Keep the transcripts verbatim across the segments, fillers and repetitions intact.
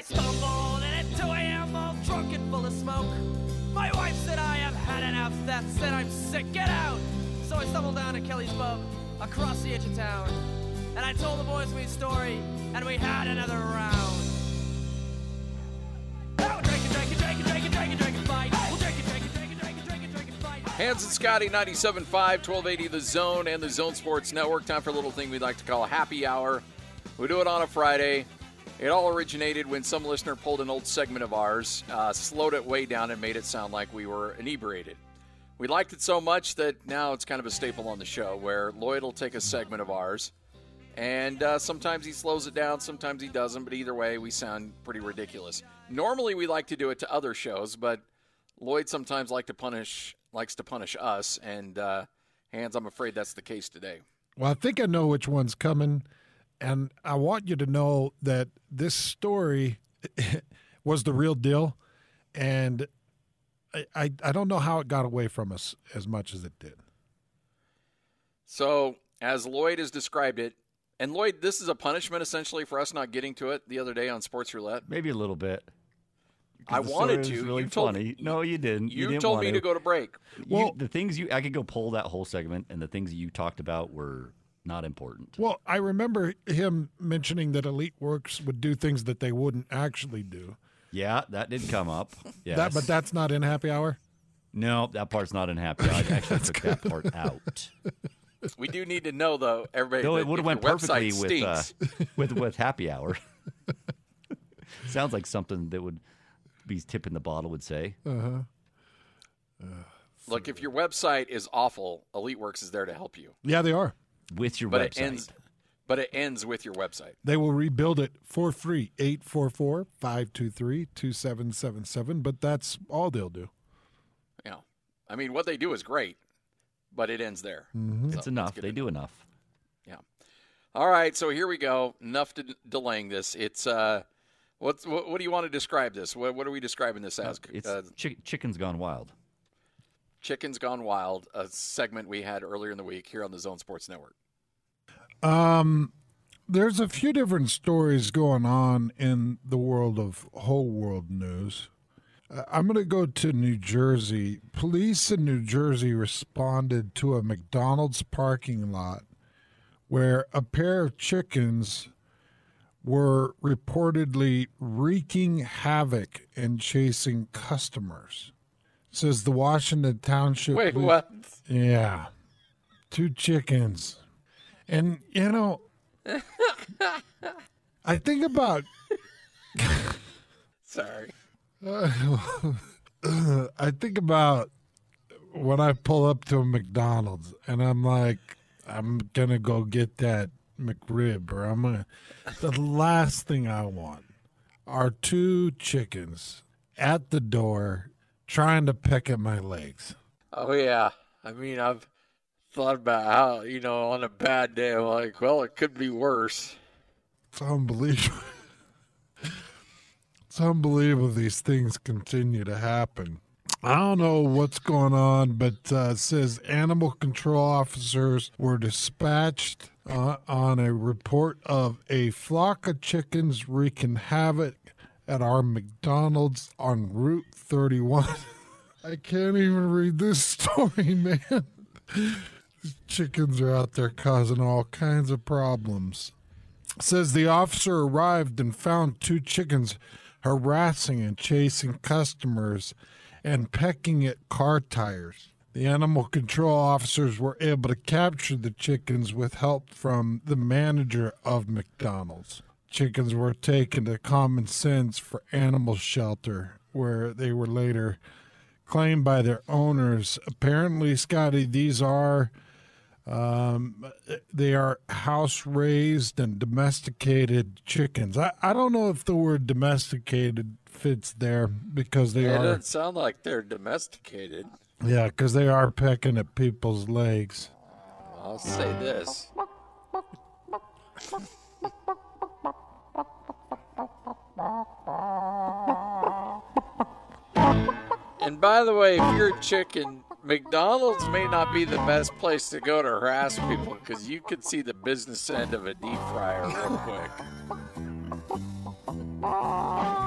stumbled in at two a.m. all drunk and full of smoke. My wife said I have had enough, that said I'm sick, get out! So I stumbled down to Kelly's Pub, across the edge of town. And I told the boys my story, and we had another round. Now we're drinking, drinking, drinking, drinking, drinking, drinking, fight. We'll drink it, drink it, drink it, drink it, drink it, drink it, fight. Hans and Scotty, ninety-seven point five, twelve eighty The Zone and the Zone Sports Network. Time for a little thing we like to call a happy hour. We do it on a Friday. It all originated when some listener pulled an old segment of ours, uh, slowed it way down, and made it sound like we were inebriated. We liked it so much that now it's kind of a staple on the show, where Lloyd will take a segment of ours, and uh, sometimes he slows it down, sometimes he doesn't, but either way, we sound pretty ridiculous. Normally, we like to do it to other shows, but Lloyd sometimes like to punish, likes to punish us, and uh, Hans, I'm afraid that's the case today. Well, I think I know which one's coming, and I want you to know that this story was the real deal, and I, I, I don't know how it got away from us as much as it did. So, as Lloyd has described it, and Lloyd, this is a punishment essentially for us not getting to it the other day on Sports Roulette. Maybe a little bit. I wanted to. Really you told funny. No, you didn't. You, you didn't told want me to. to go to break. Well, you, the things you, I could go pull that whole segment, and the things you talked about were not important. Well, I remember him mentioning that Elite Works would do things that they wouldn't actually do. Yeah, that did come up. Yes. That, but that's not in Happy Hour? No, that part's not in Happy Hour. I actually took good. that part out. We do need to know, though, everybody. Though it would have went perfectly with, uh, stinks, with with Happy Hour. Sounds like something that would be tipping the bottle would say. Uh-huh. Uh, Look, if your website is awful, Elite Works is there to help you. Yeah, they are. With your but website. It ends, but it ends with your website. They will rebuild it for free. eight four four, five two three, two seven seven seven, but that's all they'll do. Yeah. I mean, what they do is great, but it ends there. Mm-hmm. So it's enough. They do enough. Yeah. All right, so here we go. Enough to d- delaying this. It's uh, what's what, what do you want to describe this? What, what are we describing this as? Uh, it's uh, chi- Chicken's Gone Wild. Chicken's Gone Wild, a segment we had earlier in the week here on the Zone Sports Network. Um, there's a few different stories going on in the world of whole world news. Uh, I'm going to go to New Jersey. Police in New Jersey responded to a McDonald's parking lot where a pair of chickens were reportedly wreaking havoc and chasing customers. Says the Washington Township. Wait, Police, what? Yeah. Two chickens. And, you know, I think about. Sorry. Uh, I think about when I pull up to a McDonald's and I'm like, I'm going to go get that McRib, or I'm going to. The last thing I want are two chickens at the door trying to peck at my legs. Oh, yeah. I mean, I've thought about how, you know, on a bad day, I'm like, well, it could be worse. It's unbelievable. It's unbelievable these things continue to happen. I don't know what's going on, but uh, it says animal control officers were dispatched uh, on a report of a flock of chickens wreaking havoc at our McDonald's on Route thirty-one. I can't even read this story, man. These chickens are out there causing all kinds of problems. It says the officer arrived and found two chickens harassing and chasing customers and pecking at car tires. The animal control officers were able to capture the chickens with help from the manager of McDonald's. Chickens were taken to Common Sense for Animal Shelter, where they were later claimed by their owners. Apparently, Scotty, these are um, they are house-raised and domesticated chickens. I, I don't know if the word domesticated fits there because they yeah, are. It doesn't sound like they're domesticated. Yeah, because they are pecking at people's legs. I'll say this. And by the way, if you're a chicken, McDonald's may not be the best place to go to harass people because you could see the business end of a deep fryer real quick.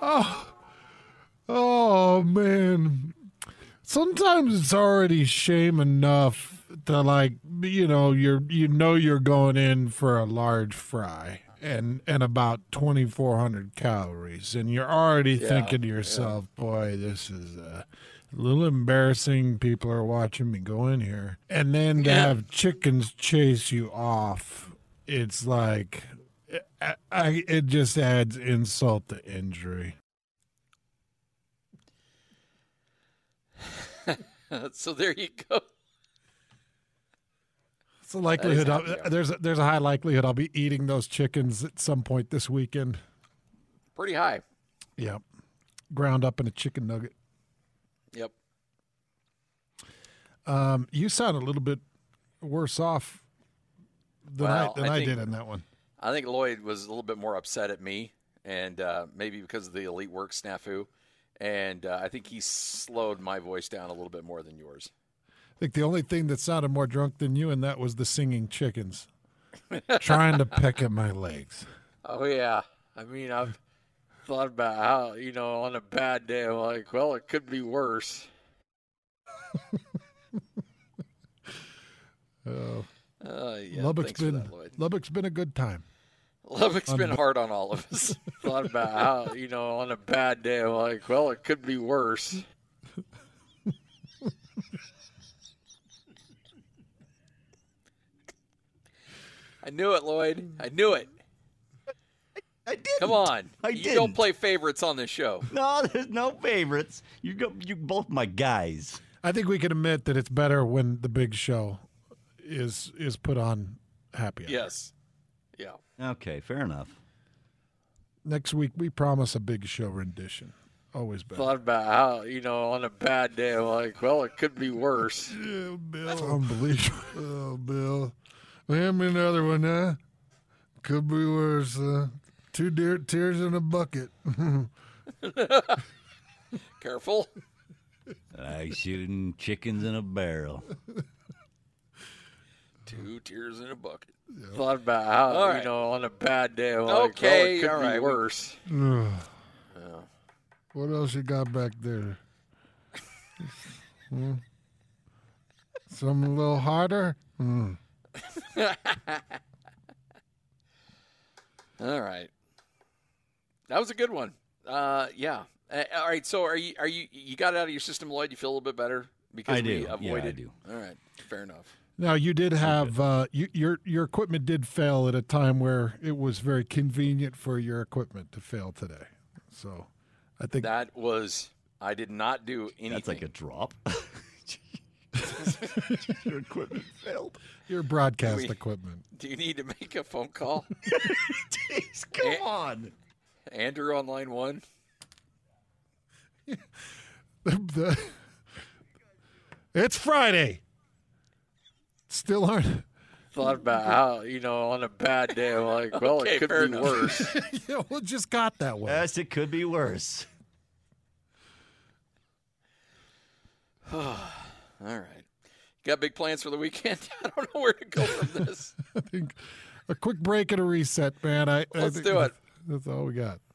Oh, oh man. Sometimes it's already shame enough to, like, you know, you're you know you're going in for a large fry and and about twenty-four hundred calories, and you're already Yeah, thinking to yourself, boy, this is uh, a little embarrassing. People are watching me go in here, and then to Yeah. have chickens chase you off, it's like I, I, it just adds insult to injury. So there you go. It's a likelihood. happy I'll, hour. there's a, there's a high likelihood I'll be eating those chickens at some point this weekend. Pretty high. Yep, ground up in a chicken nugget. Yep. Um, you sound a little bit worse off than Well, I than I I, think- did in that one. I think Lloyd was a little bit more upset at me, and uh, maybe because of the elite work snafu. And uh, I think he slowed my voice down a little bit more than yours. I think the only thing that sounded more drunk than you, and that was the singing chickens trying to peck at my legs. Oh, yeah. I mean, I've thought about how, you know, on a bad day, I'm like, well, it could be worse. Oh, Uh, yeah, Lubbock's thanks for been that, Lloyd. Lubbock's been a good time. Lubbock's on been the- hard on all of us. Thought about how, you know, on a bad day, I'm like, well, it could be worse. I knew it, Lloyd. I knew it. I did. Come on. I you didn't. don't play favorites on this show. No, there's no favorites. You go. You both my guys. I think we can admit that it's better when the big show is is put on Happy Hour. Yes. Yeah. Okay, fair enough. Next week we promise a big show rendition. Always better. Thought about how, you know, on a bad day, I'm like, well, it could be worse. Yeah, Bill. That's unbelievable. Oh, Bill. Hand me another one, huh? Could be worse. Uh, two deer tears in a bucket. Careful. Like shooting chickens in a barrel. Two tears in a bucket. Thought about how, All you right. know, on a bad day, I'm like, Okay, well, it could all be right, we- worse. Ugh. Yeah. What else you got back there? Hmm? Something a little harder? Hmm. All right. That was a good one. Uh, yeah. Uh, all right. So, are you are you you got it out of your system, Lloyd? You feel a little bit better because I we do. Yeah, I avoided. do. All right. Fair enough. Now you did have uh, you, your your equipment did fail at a time where it was very convenient for your equipment to fail today. So, I think That was. I did not do anything. That's like a drop. Your equipment failed. your broadcast We- equipment. Do you need to make a phone call? Jeez, come Eh. on. Andrew on line one. The- the- it's Friday. Still aren't. Thought about how, you know, on a bad day, I'm like, well, Okay, it could fair be enough. worse. Yeah, well, it just got that way. Yes, it could be worse. All right. Got big plans for the weekend? I don't know where to go from this. I think a quick break and a reset, man. I, I Let's think do it. That's all we got.